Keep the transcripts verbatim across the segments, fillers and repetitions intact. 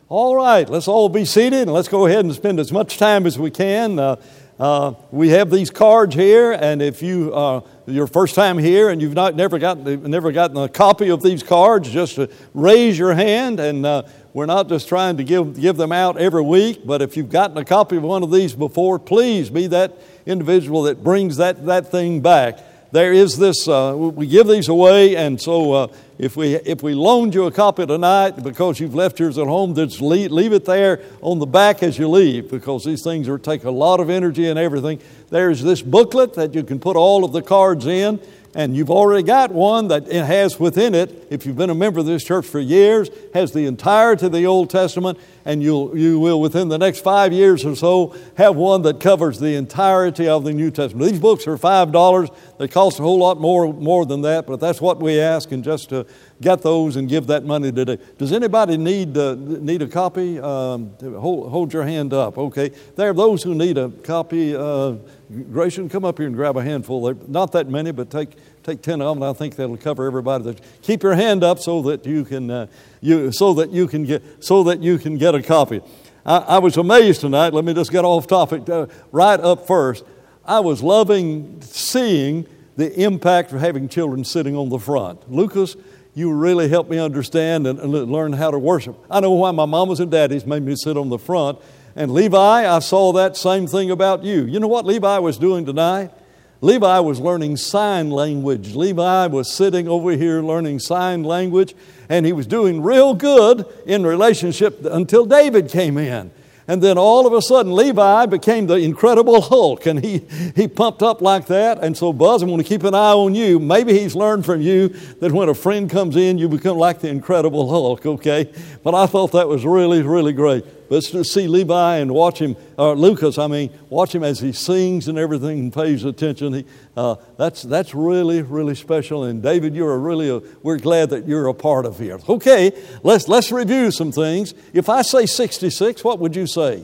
All right, let's all be seated and let's go ahead and spend as much time as we can. Uh, uh, we have these cards here, and if you uh, your first time here and you've not never gotten never gotten a copy of these cards, just uh, raise your hand, and uh, we're not just trying to give give them out every week. But if you've gotten a copy of one of these before, please be that individual that brings that that thing back. There is this, uh, we give these away, and so uh, if we if we loaned you a copy tonight because you've left yours at home, just leave, leave it there on the back as you leave, because these things are take a lot of energy and everything. There's this booklet that you can put all of the cards in, and you've already got one that it has within it, if you've been a member of this church for years, has the entirety of the Old Testament, and you'll, you will within the next five years or so have one that covers the entirety of the New Testament. These books are five dollars. They cost a whole lot more, more than that, but that's what we ask, and just to get those and give that money today. Does anybody need uh, need a copy? Um, hold, hold your hand up. Okay. There are those who need a copy. Uh, Grayson, come up here and grab a handful. They're not that many, but take take ten of them. I think that'll cover everybody. Keep your hand up so that you can uh, you so that you can get so that you can get a copy. I, I was amazed tonight. Let me just get off topic uh, right up first. I was loving seeing the impact of having children sitting on the front. Lucas, you really helped me understand and, and learn how to worship. I know why my mamas and daddies made me sit on the front. And Levi, I saw that same thing about you. You know what Levi was doing tonight? Levi was learning sign language. Levi was sitting over here learning sign language, and he was doing real good in relationship until David came in. And then all of a sudden, Levi became the Incredible Hulk, and he, he pumped up like that. And so, Buzz, I'm going to keep an eye on you. Maybe he's learned from you that when a friend comes in, you become like the Incredible Hulk, okay? But I thought that was really, really great. But to see Levi and watch him, or Lucas, I mean, watch him as he sings and everything and pays attention. He, uh, that's that's really, really special. And David, you're a really, a, we're glad that you're a part of here. Okay, let's let's review some things. If I say sixty-six, what would you say?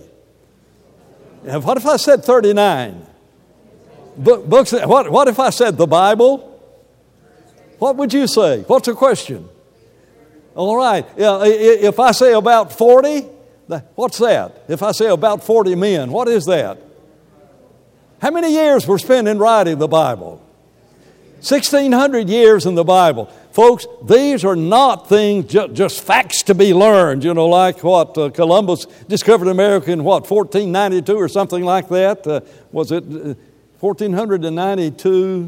What if I said thirty-nine? Book, books. What what if I said the Bible? What would you say? What's the question? All right. Yeah. If I say about forty. What's that? If I say about forty men, what is that? How many years were spent in writing the Bible? sixteen hundred years in the Bible. Folks, these are not things, ju- just facts to be learned, you know, like what uh, Columbus discovered America in what, fourteen ninety-two or something like that? Uh, was it uh, fourteen ninety-two?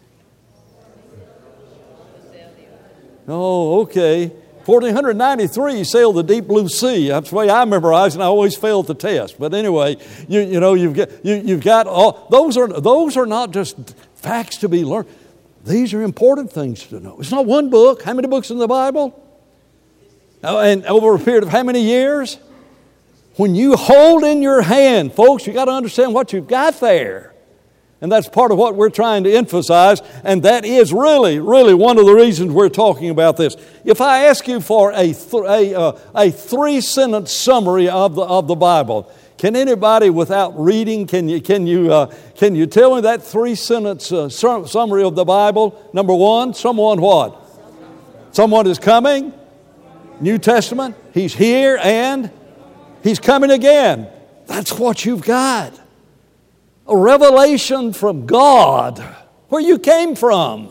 Oh, okay. fourteen ninety-three, he sailed the deep blue sea. That's the way I memorized, and I always failed the test. But anyway, you you know you've got you, you've got all those are those are not just facts to be learned. These are important things to know. It's not one book. How many books in the Bible? Oh, and over a period of how many years? When you hold in your hand, folks, you got to understand what you've got there. And that's part of what we're trying to emphasize, and that is really, really one of the reasons we're talking about this. If I ask you for a th- a, uh, a three-sentence summary of the of the Bible, can anybody without reading, can you can you uh, can you tell me that three-sentence uh, su- summary of the Bible? Number one, someone what? Someone is coming. New Testament. He's here and He's coming again. That's what you've got. A revelation from God, where you came from.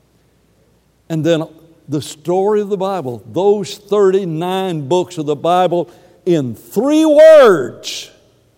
And then the story of the Bible, those thirty-nine books of the Bible in three words.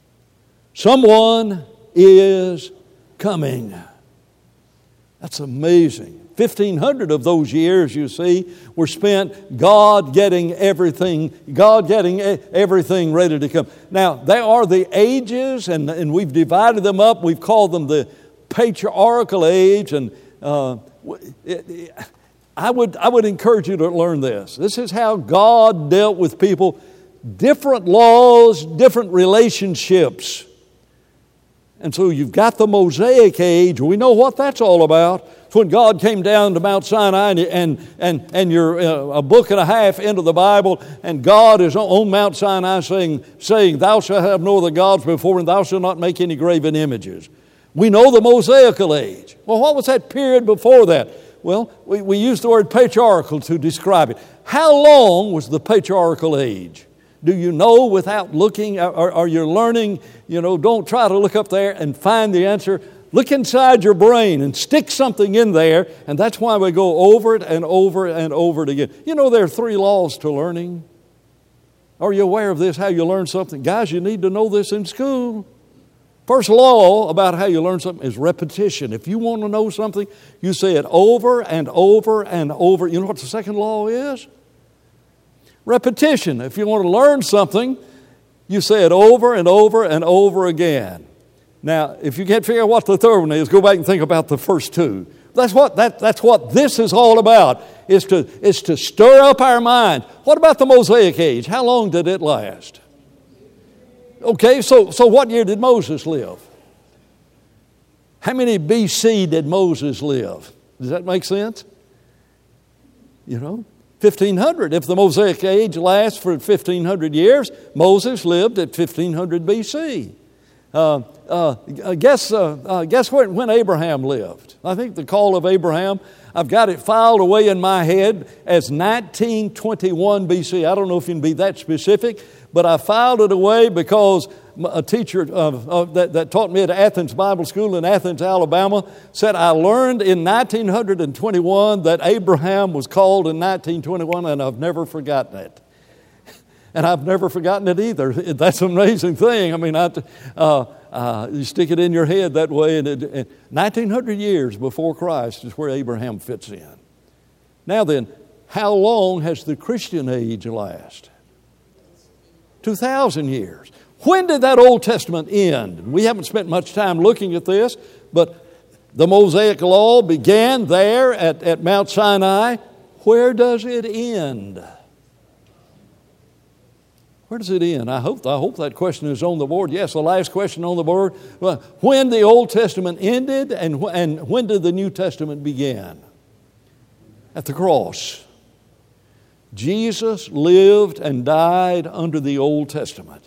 Someone is coming. That's amazing. fifteen hundred of those years, you see, were spent God getting everything, God getting everything ready to come. Now, there are the ages, and, and we've divided them up. We've called them the patriarchal age, and uh, it, it, I would I would encourage you to learn this. This is how God dealt with people, different laws, different relationships. And so you've got the Mosaic age. We know what that's all about. It's when God came down to Mount Sinai, and and and, and you're uh, a book and a half into the Bible, and God is on Mount Sinai saying, saying, "Thou shalt have no other gods before me, and thou shalt not make any graven images." We know the Mosaical age. Well, what was that period before that? Well, we, we use the word patriarchal to describe it. How long was the patriarchal age? Do you know without looking? Or are you learning? You know, don't try to look up there and find the answer. Look inside your brain and stick something in there, and that's why we go over it and over and over it again. You know, there are three laws to learning. Are you aware of this, how you learn something? Guys, you need to know this in school. First law about how you learn something is repetition. If you want to know something, you say it over and over and over. You know what the second law is? Repetition. If you want to learn something, you say it over and over and over again. Now, if you can't figure out what the third one is, go back and think about the first two. That's what, that, that's what this is all about, is to, is to stir up our mind. What about the Mosaic age? How long did it last? Okay, so, so what year did Moses live? How many B C did Moses live? Does that make sense? You know, fifteen hundred. If the Mosaic age lasts for fifteen hundred years, Moses lived at fifteen hundred B C. Uh, uh, guess uh, uh, guess when, when Abraham lived? I think the call of Abraham, I've got it filed away in my head as nineteen twenty-one B C. I don't know if you can be that specific, but I filed it away because a teacher uh, uh, that, that taught me at Athens Bible School in Athens, Alabama, said I learned in nineteen twenty-one that Abraham was called in nineteen twenty-one, and I've never forgotten it. And I've never forgotten it either. That's an amazing thing. I mean, I, uh, uh, you stick it in your head that way, and, it, and nineteen hundred years before Christ is where Abraham fits in. Now then, how long has the Christian age lasted? two thousand years. When did that Old Testament end? We haven't spent much time looking at this, but the Mosaic Law began there at, at Mount Sinai. Where does it end? Where does it end? I hope, I hope that question is on the board. Yes, the last question on the board. Well, when the Old Testament ended and, and when did the New Testament begin? At the cross. Jesus lived and died under the Old Testament.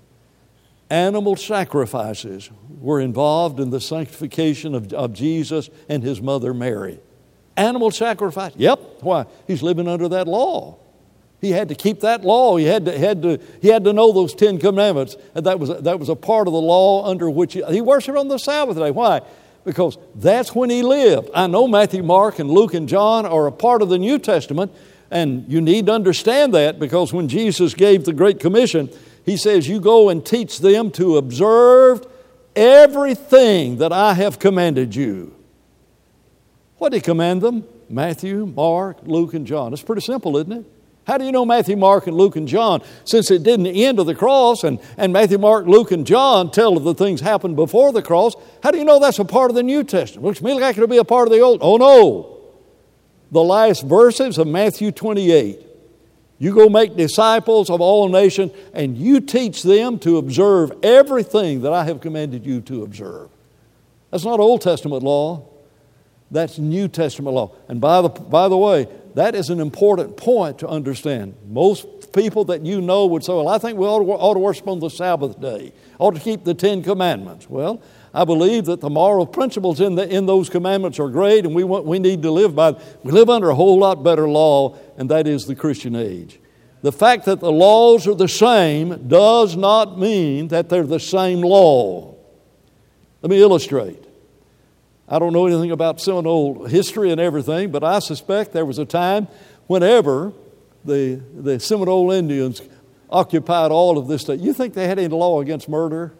Animal sacrifices were involved in the sanctification of, of Jesus and his mother Mary. Animal sacrifice? Yep. Why? He's living under that law. He had to keep that law. He had to, had to, he had to know those Ten Commandments. And that was, that was a part of the law under which he, he worshiped on the Sabbath day. Why? Because that's when he lived. I know Matthew, Mark, and Luke, and John are a part of the New Testament, and you need to understand that because when Jesus gave the Great Commission, he says, you go and teach them to observe everything that I have commanded you. What did he command them? Matthew, Mark, Luke, and John. It's pretty simple, isn't it? How do you know Matthew, Mark, and Luke, and John? Since it didn't end of the cross, and, and Matthew, Mark, Luke, and John tell of the things happened before the cross, how do you know that's a part of the New Testament? Looks to me like it'll be a part of the Old. Oh, no. The last verses of Matthew twenty-eight. You go make disciples of all nations, and you teach them to observe everything that I have commanded you to observe. That's not Old Testament law. That's New Testament law. And by the, by the way, that is an important point to understand. Most people that you know would say, well, I think we ought to, ought to worship on the Sabbath day, ought to keep the Ten Commandments. Well, I believe that the moral principles in, the, in those commandments are great, and we, want, we need to live by them. We live under a whole lot better law, and that is the Christian age. The fact that the laws are the same does not mean that they're the same law. Let me illustrate. I don't know anything about Seminole history and everything, but I suspect there was a time whenever the, the Seminole Indians occupied all of this state. You think they had any law against murder?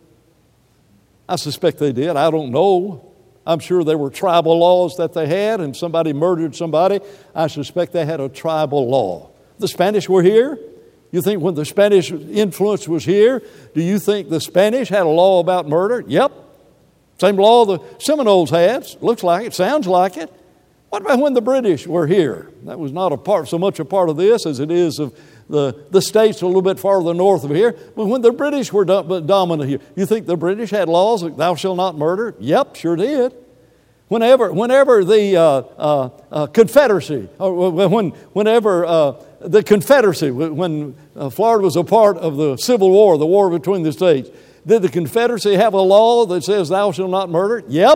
I suspect they did. I don't know. I'm sure there were tribal laws that they had, and somebody murdered somebody. I suspect they had a tribal law. The Spanish were here. You think when the Spanish influence was here, do you think the Spanish had a law about murder? Yep. Same law the Seminoles had. Looks like it, sounds like it. What about when the British were here? That was not a part, so much a part of this as it is of the, the states a little bit farther north of here. But when the British were do, dominant here, you think the British had laws like thou shalt not murder? Yep, sure did. Whenever, whenever the uh, uh, uh, Confederacy, or when, whenever uh, the Confederacy, when uh, Florida was a part of the Civil War, the war between the states, did the Confederacy have a law that says thou shalt not murder? Yep.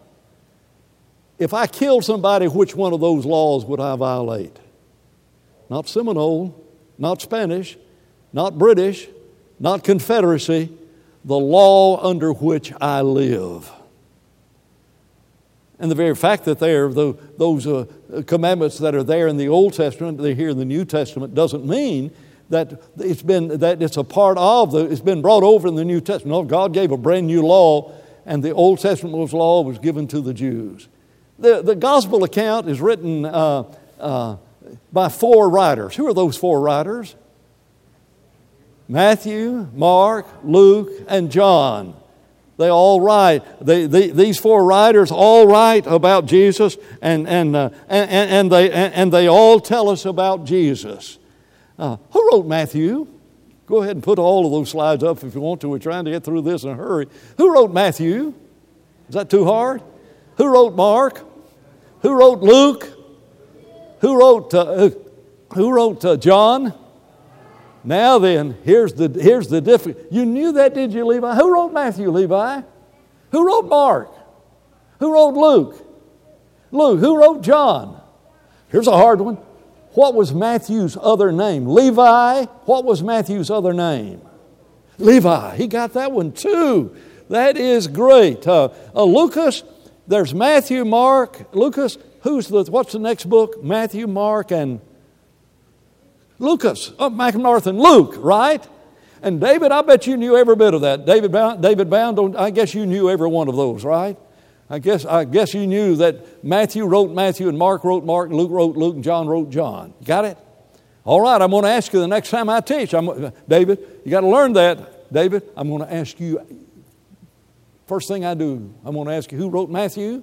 If I killed somebody, which one of those laws would I violate? Not Seminole, not Spanish, not British, not Confederacy, the law under which I live. And the very fact that there, those uh, commandments that are there in the Old Testament, they're here in the New Testament, doesn't mean that it's been that it's a part of the. It's been brought over in the New Testament. No, God gave a brand new law, and the Old Testament was law was given to the Jews. The the Gospel account is written uh, uh, by four writers. Who are those four writers? Matthew, Mark, Luke, and John. They all write. They, they, these four writers all write about Jesus, and and uh, and, and they and they all tell us about Jesus. Uh, who wrote Matthew? Go ahead and put all of those slides up if you want to. We're trying to get through this in a hurry. Who wrote Matthew? Is that too hard? Who wrote Mark? Who wrote Luke? Who wrote uh, Who wrote uh, John? Now then, here's the here's the difference. You knew that, did you, Levi? Who wrote Matthew, Levi? Who wrote Mark? Who wrote Luke? Luke. Who wrote John? Here's a hard one. What was Matthew's other name? Levi. What was Matthew's other name? Levi. He got that one too. That is great. Uh, uh, Lucas. There's Matthew, Mark, Lucas. Who's the? What's the next book? Matthew, Mark, and Lucas, oh, McNarth and Luke, right? And David, I bet you knew every bit of that. David Bound, David Bound, I guess you knew every one of those, right? I guess I guess you knew that Matthew wrote Matthew, and Mark wrote Mark, and Luke wrote Luke, and John wrote John. Got it? All right, I'm going to ask you the next time I teach. I'm, David, you got to learn that. David, I'm going to ask you, first thing I do, I'm going to ask you, who wrote Matthew?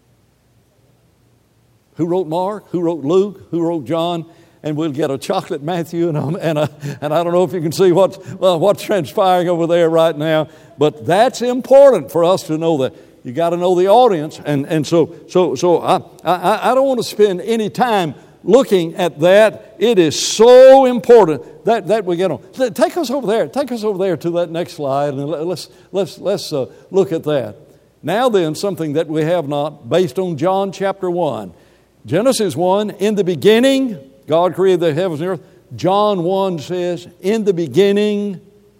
Who wrote Mark? Who wrote Luke? Who wrote John? And we'll get a chocolate Matthew, and a, and, a, and I don't know if you can see what's, well, what's transpiring over there right now, but that's important for us to know that. You got to know the audience, and, and so so so I, I I don't want to spend any time looking at that. It is so important that, that we get on. Take us over there. Take us over there to that next slide, and let's let's let's uh, look at that. Now then, something that we have not, based on John chapter one, Genesis one. In the beginning, God created the heavens and earth. John one says, in the beginning,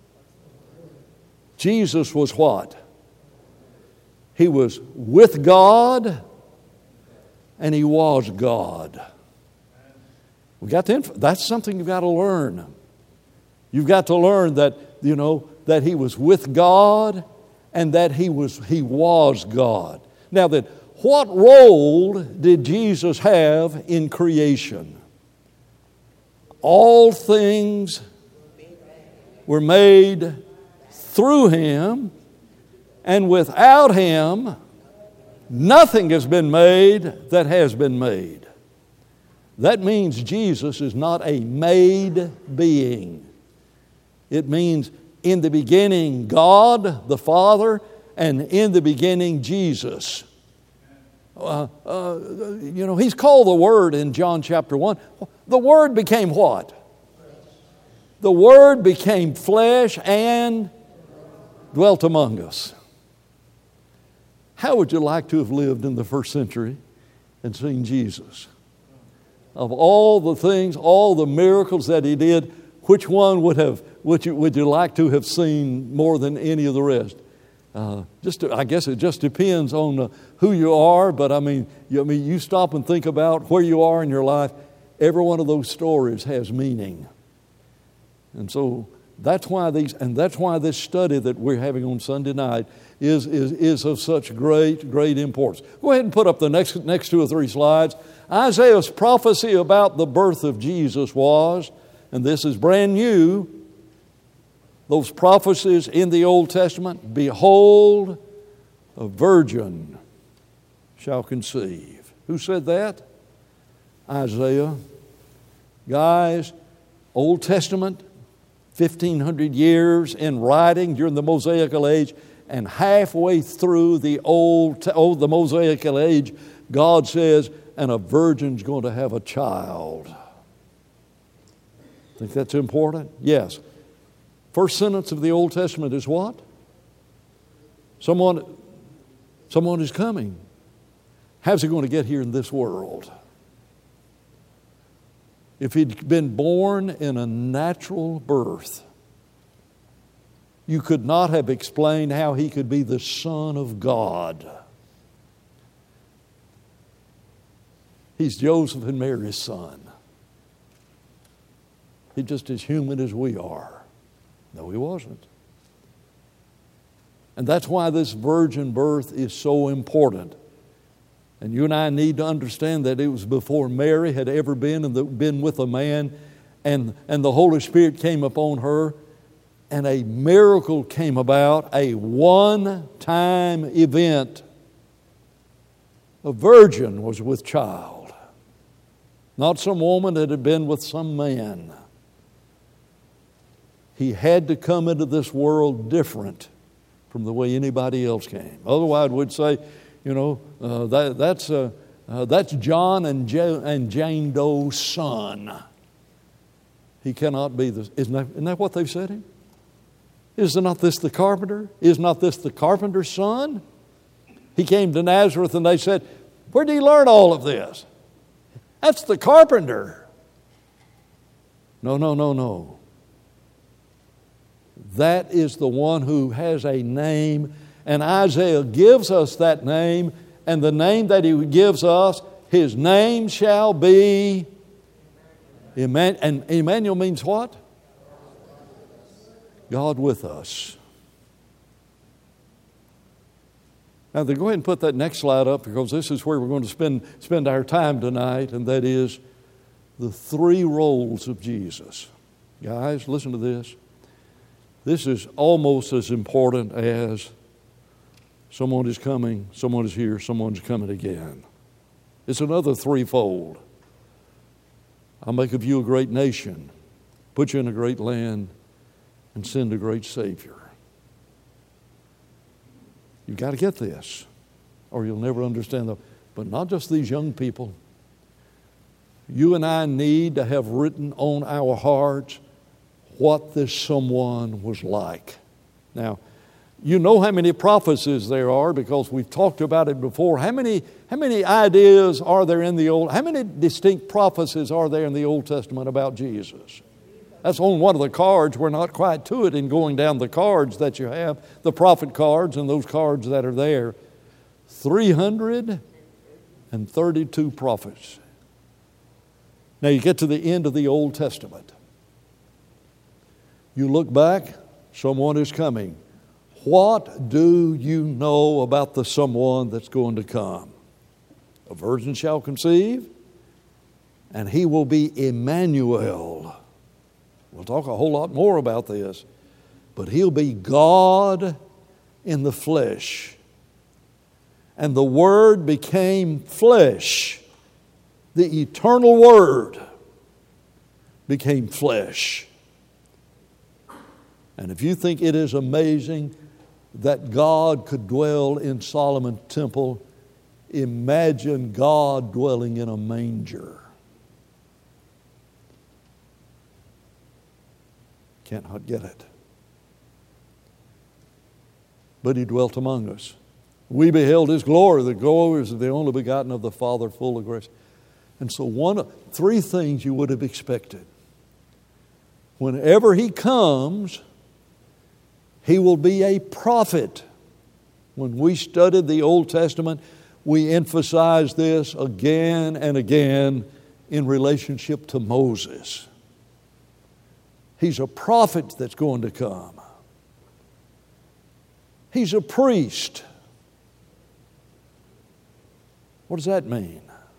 Jesus was what? He was with God, and He was God. We got to, that's something you've got to learn. You've got to learn that, you know, that He was with God, and that He was He was God. Now then, what role did Jesus have in creation? All things were made through Him, and without Him, nothing has been made that has been made. That means Jesus is not a made being. It means in the beginning God the Father, and in the beginning Jesus. Uh, uh, you know, He's called the Word in John chapter one. The Word became what? The Word became flesh and dwelt among us. How would you like to have lived in the first century and seen Jesus? Of all the things, all the miracles that He did, which one would have would you would you like to have seen more than any of the rest? Uh, just to, I guess it just depends on uh, who you are. But I mean, you, I mean, you stop and think about where you are in your life. Every one of those stories has meaning, and so that's why these and that's why this study that we're having on Sunday night is is is of such great great importance. Go ahead and put up the next next two or three slides. Isaiah's prophecy about the birth of Jesus was, and this is brand new, those prophecies in the Old Testament, behold, a virgin shall conceive. Who said that? Isaiah. Guys, Old Testament, fifteen hundred years in writing during the Mosaical age, and halfway through the old, old the Mosaical age, God says, and a virgin's going to have a child. Think that's important? Yes. First sentence of the Old Testament is what? Someone, someone is coming. How's he going to get here in this world? if he'd been born in a natural birth, you could not have explained how he could be the Son of God. He's Joseph and Mary's son. He's just as human as we are. No, he wasn't. And that's why this virgin birth is so important. And you and I need to understand that it was before Mary had ever been and the, been with a man, and, and the Holy Spirit came upon her, and a miracle came about, a one-time event. A virgin was with child, not some woman that had been with some man. He had to come into this world different from the way anybody else came. Otherwise, we'd say, you know, uh, that, that's uh, uh, that's John and, jo- and Jane Doe's son. He cannot be the. Isn't that, isn't that what they've said him? Is not this the carpenter? Is not this the carpenter's son? He came to Nazareth and they said, where did he learn all of this? That's the carpenter. No, no, no, no. That is the one who has a name, and Isaiah gives us that name, and the name that he gives us, his name shall be Emmanuel. And Emmanuel means what? God with us. Now, go ahead and put that next slide up, because this is where we're going to spend, spend our time tonight, and that is the three roles of Jesus. Guys, listen to this. This is almost as important as someone is coming, someone is here, someone's coming again. It's another threefold. I'll make of you a great nation, put you in a great land, and send a great Savior. You've got to get this, or you'll never understand them. But not just these young people. You and I need to have written on our hearts what this someone was like. Now, you know how many prophecies there are, because we've talked about it before. How many, how many ideas are there in the Old, how many distinct prophecies are there in the Old Testament about Jesus? That's on one of the cards. We're not quite to it in going down the cards that you have, the prophet cards and those cards that are there. three hundred thirty-two prophets. Now you get to the end of the Old Testament. You look back, someone is coming. What do you know about the someone that's going to come? A virgin shall conceive, and he will be Emmanuel. We'll talk a whole lot more about this. But he'll be God in the flesh. And the Word became flesh. The eternal Word became flesh. And if you think it is amazing that God could dwell in Solomon's temple, imagine God dwelling in a manger. Cannot get it. But he dwelt among us. We beheld his glory. The glory is the only begotten of the Father, full of grace. And so one, three things you would have expected. Whenever he comes, he will be a prophet. When we studied the Old Testament, we emphasized this again and again in relationship to Moses. He's a prophet that's going to come. He's a priest. What does that mean?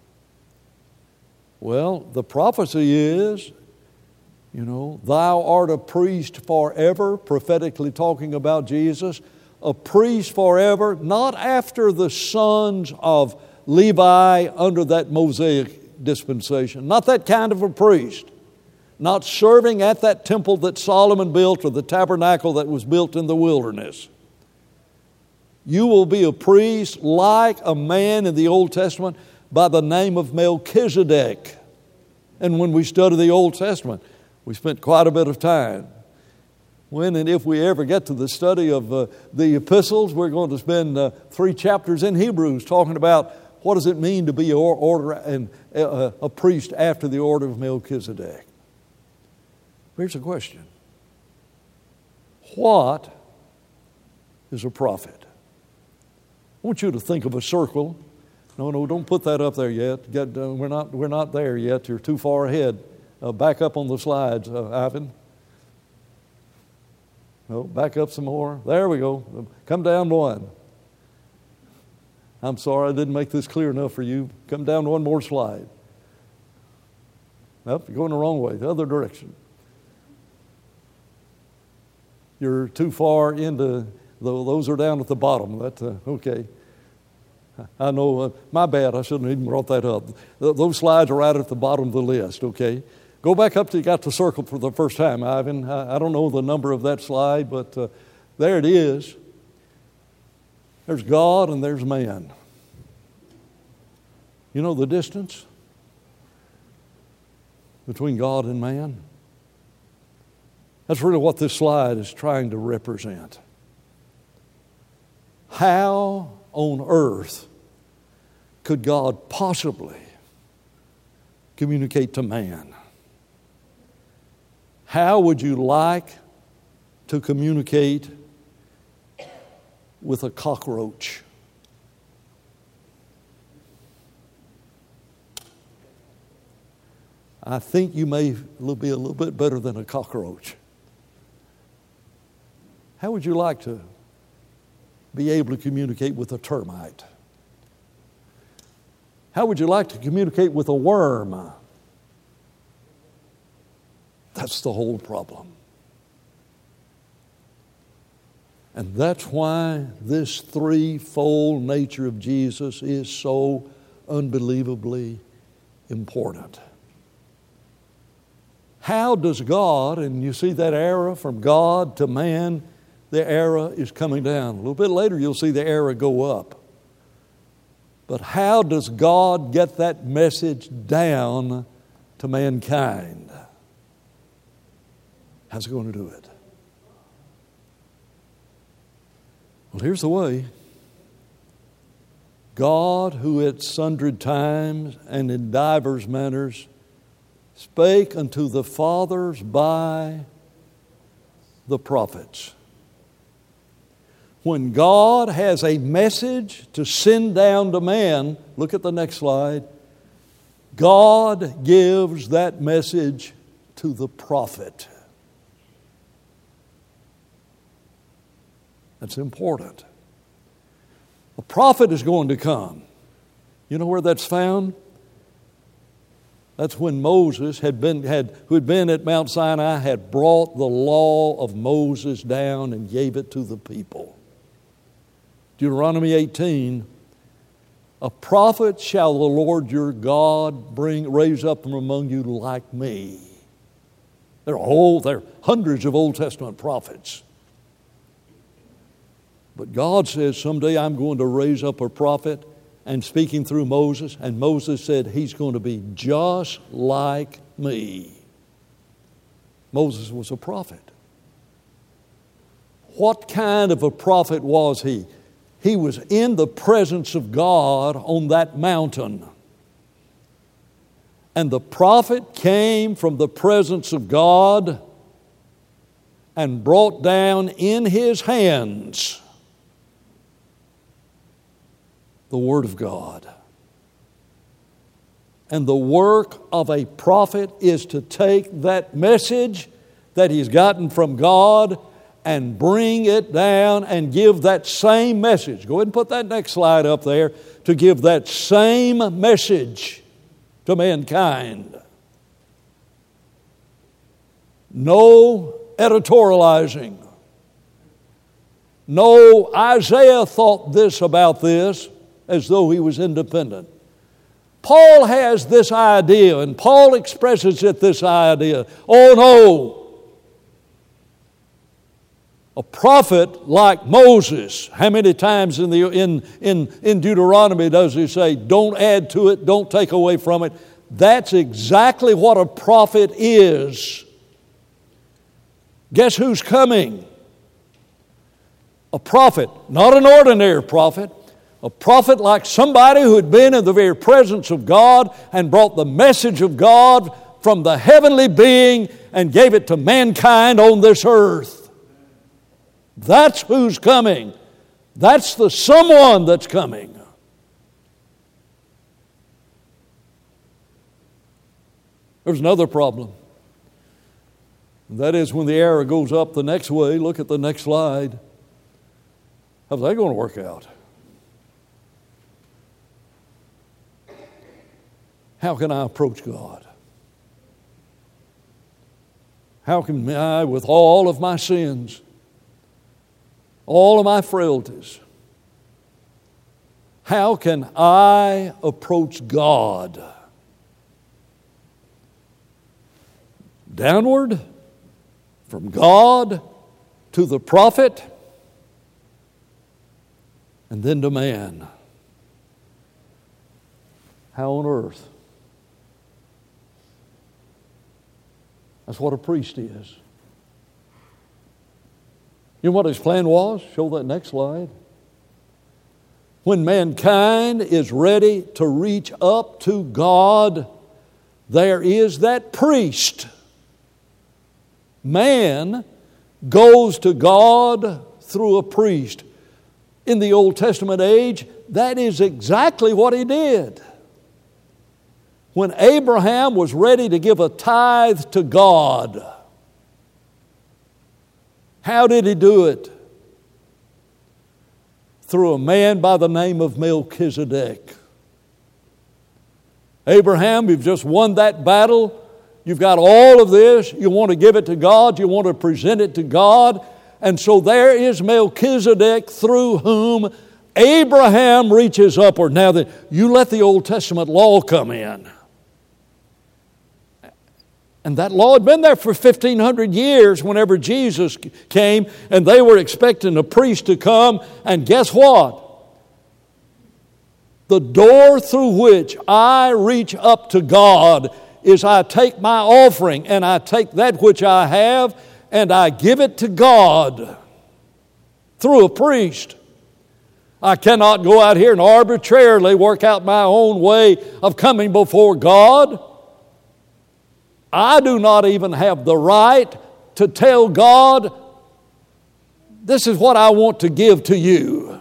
Well, the prophecy is, you know, thou art a priest forever, prophetically talking about Jesus, a priest forever, not after the sons of Levi under that Mosaic dispensation, not that kind of a priest. Not serving at that temple that Solomon built or the tabernacle that was built in the wilderness. You will be a priest like a man in the Old Testament by the name of Melchizedek. And when we study the Old Testament, we spent quite a bit of time. When and if we ever get to the study of uh, the epistles, we're going to spend uh, three chapters in Hebrews talking about what does it mean to be a, order and a, a priest after the order of Melchizedek? Here's a question. What is a prophet? I want you to think of a circle. No, no, don't put that up there yet. Get, uh, we're not, we're not there yet. You're too far ahead. Uh, back up on the slides, uh, Ivan. No, back up some more. There we go. Come down one. I'm sorry I didn't make this clear enough for you. Come down one more slide. Nope, you're going the wrong way, the other direction. You're too far into, those are down at the bottom. That's uh, okay. I know, uh, my bad, I shouldn't have even brought that up. Those slides are right at the bottom of the list, okay? Go back up till you got the circle for the first time, Ivan. I, I don't know the number of that slide, but uh, there it is. There's God and there's man. You know the distance between God and man? That's really what this slide is trying to represent. How on earth could God possibly communicate to man? How would you like to communicate with a cockroach? I think you may be a little bit better than a cockroach. How would you like to be able to communicate with a termite? How would you like to communicate with a worm? That's the whole problem. And that's why this threefold nature of Jesus is so unbelievably important. How does God, and you see that arrow from God to man, the arrow is coming down. A little bit later you'll see the arrow go up. But how does God get that message down to mankind? How's He going to do it? Well, here's the way. God, who at sundry times and in divers manners spake unto the fathers by the prophets. When God has a message to send down to man, look at the next slide, God gives that message to the prophet. That's important. A prophet is going to come. You know where that's found? That's when Moses had been, had, who had been at Mount Sinai, had brought the law of Moses down and gave it to the people. Deuteronomy eighteen, a prophet shall the Lord your God bring, raise up from among you like me. There are whole, there are hundreds of Old Testament prophets. But God says, someday I'm going to raise up a prophet, and speaking through Moses, and Moses said he's going to be just like me. Moses was a prophet. What kind of a prophet was he? He was in the presence of God on that mountain. And the prophet came from the presence of God and brought down in his hands the Word of God. And the work of a prophet is to take that message that he's gotten from God and bring it down and give that same message. Go ahead and put that next slide up there. To give that same message to mankind. No editorializing. No, Isaiah thought this about this, as though he was independent. Paul has this idea, and Paul expresses it this idea. Oh no! A prophet like Moses, how many times in, the, in, in, in Deuteronomy does he say, don't add to it, don't take away from it? That's exactly what a prophet is. Guess who's coming? A prophet, not an ordinary prophet, A prophet like somebody who had been in the very presence of God and brought the message of God from the heavenly being and gave it to mankind on this earth. That's who's coming. That's the someone that's coming. There's another problem. That is when the arrow goes up the next way. Look at the next slide. How's that going to work out? How can I approach God? How can I, with all of my sins, all of my frailties, how can I approach God? Downward, from God to the prophet, and then to man. How on earth? That's what a priest is. You know what his plan was? Show that next slide. When mankind is ready to reach up to God, there is that priest. Man goes to God through a priest. In the Old Testament age, that is exactly what he did. When Abraham was ready to give a tithe to God, how did he do it? Through a man by the name of Melchizedek. Abraham, you've just won that battle. You've got all of this. You want to give it to God. You want to present it to God. And so there is Melchizedek through whom Abraham reaches upward. Now, that you let the Old Testament law come in. And that law had been there for fifteen hundred years whenever Jesus came, and they were expecting a priest to come. And guess what? The door through which I reach up to God is I take my offering and I take that which I have and I give it to God through a priest. I cannot go out here and arbitrarily work out my own way of coming before God. I do not even have the right to tell God, this is what I want to give to you.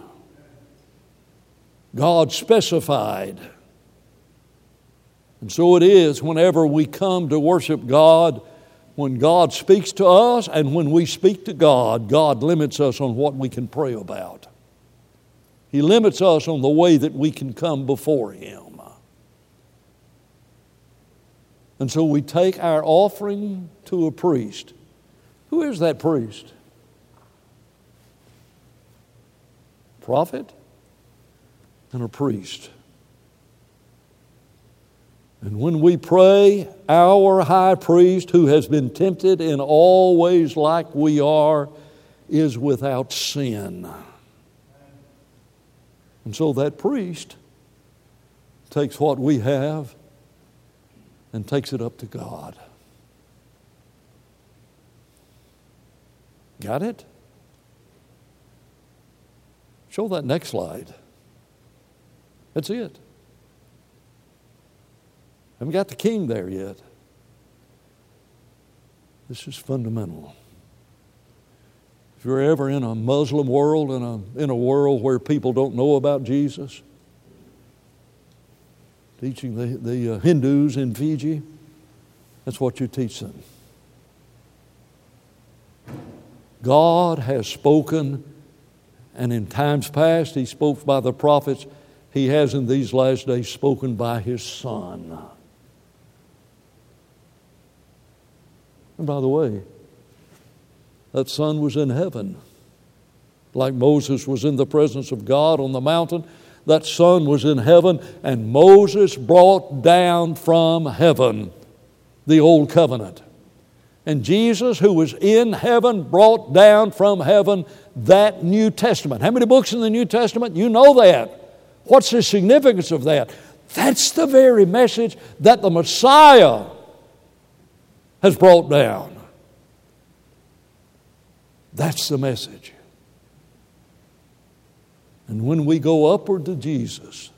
God specified. And so it is whenever we come to worship God, when God speaks to us and when we speak to God, God limits us on what we can pray about. He limits us on the way that we can come before Him. And so we take our offering to a priest. Who is that priest? Prophet and a priest. And when we pray, our high priest, who has been tempted in all ways like we are, is without sin. And so that priest takes what we have and takes it up to God. Got it? Show that next slide. That's it. Haven't got the king there yet. This is fundamental. If you're ever in a Muslim world, in a, in a world where people don't know about Jesus, teaching the, the uh, Hindus in Fiji, that's what you teach them. God has spoken, and in times past He spoke by the prophets. He has in these last days spoken by His Son. And by the way, that Son was in heaven. Like Moses was in the presence of God on the mountain, that Son was in heaven, and Moses brought down from heaven the old covenant. And Jesus, who was in heaven, brought down from heaven that New Testament. How many books in the New Testament? You know that. What's the significance of that? That's the very message that the Messiah has brought down. That's the message. And when we go upward to Jesus,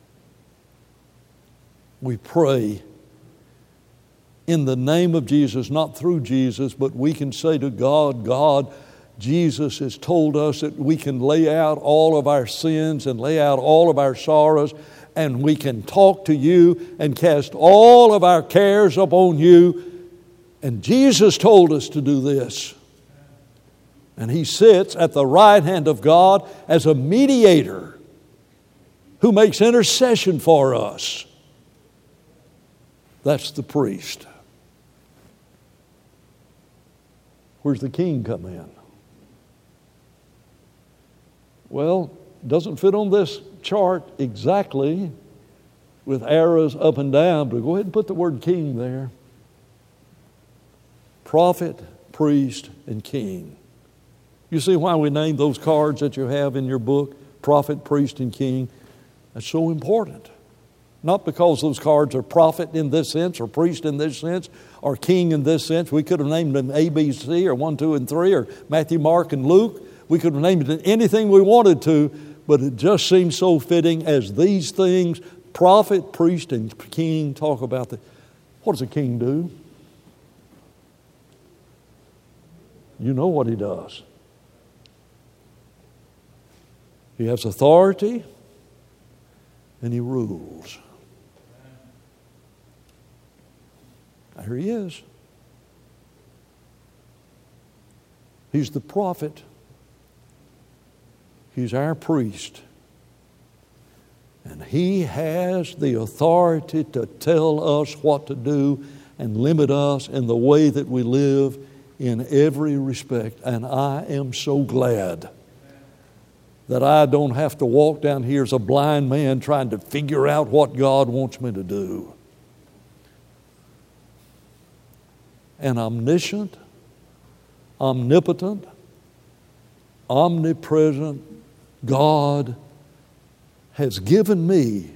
we pray in the name of Jesus, not through Jesus, but we can say to God, God, Jesus has told us that we can lay out all of our sins and lay out all of our sorrows, and we can talk to you and cast all of our cares upon you. And Jesus told us to do this. And He sits at the right hand of God as a mediator who makes intercession for us. That's the priest. Where's the king come in? Well, it doesn't fit on this chart exactly with arrows up and down, but go ahead and put the word king there. Prophet, priest, and king. You see why we named those cards that you have in your book, prophet, priest, and king? That's so important. Not because those cards are prophet in this sense, or priest in this sense, or king in this sense. We could have named them A, B, C, or one, two, and three, or Matthew, Mark, and Luke. We could have named it anything we wanted to, but it just seems so fitting as these things, prophet, priest, and king, talk about the. What does a king do? You know what he does. He has authority and he rules. Here he is. He's the prophet. He's our priest. And he has the authority to tell us what to do and limit us in the way that we live in every respect. And I am so glad that I don't have to walk down here as a blind man trying to figure out what God wants me to do. An omniscient, omnipotent, omnipresent God has given me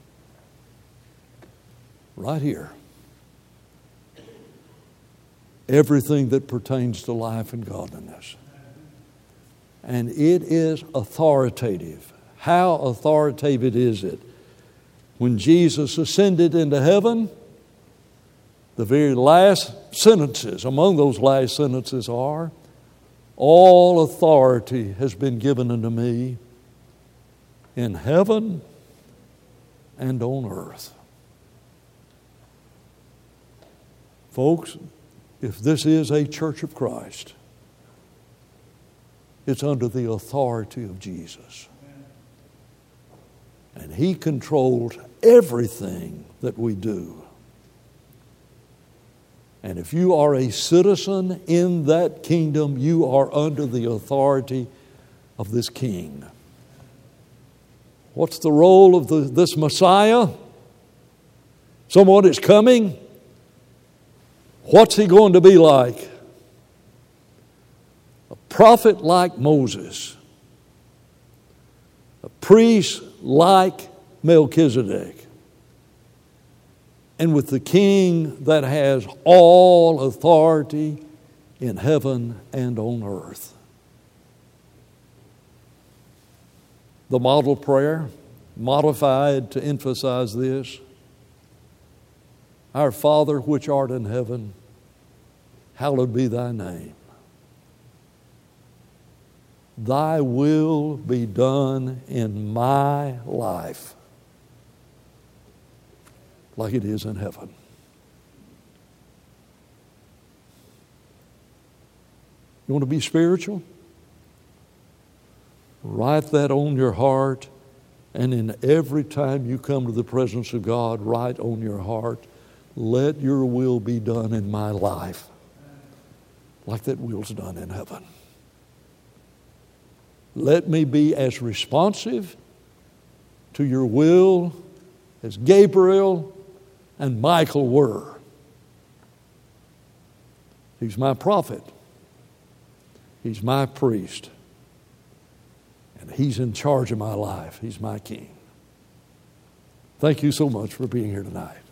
right here everything that pertains to life and godliness. And it is authoritative. How authoritative is it? When Jesus ascended into heaven, the very last sentences, among those last sentences are, all authority has been given unto me in heaven and on earth. Folks, if this is a church of Christ, it's under the authority of Jesus. And He controls everything that we do. And if you are a citizen in that kingdom, you are under the authority of this king. What's the role of the, this Messiah? Someone is coming. What's he going to be like? A prophet like Moses. A priest like Melchizedek. And with the king that has all authority in heaven and on earth. The model prayer, modified to emphasize this. Our Father which art in heaven, hallowed be thy name. Thy will be done in my life like it is in heaven. You want to be spiritual? Write that on your heart, and in every time you come to the presence of God, write on your heart, let your will be done in my life like that will's done in heaven. Let me be as responsive to your will as Gabriel and Michael were. He's my prophet. He's my priest. And He's in charge of my life. He's my king. Thank you so much for being here tonight.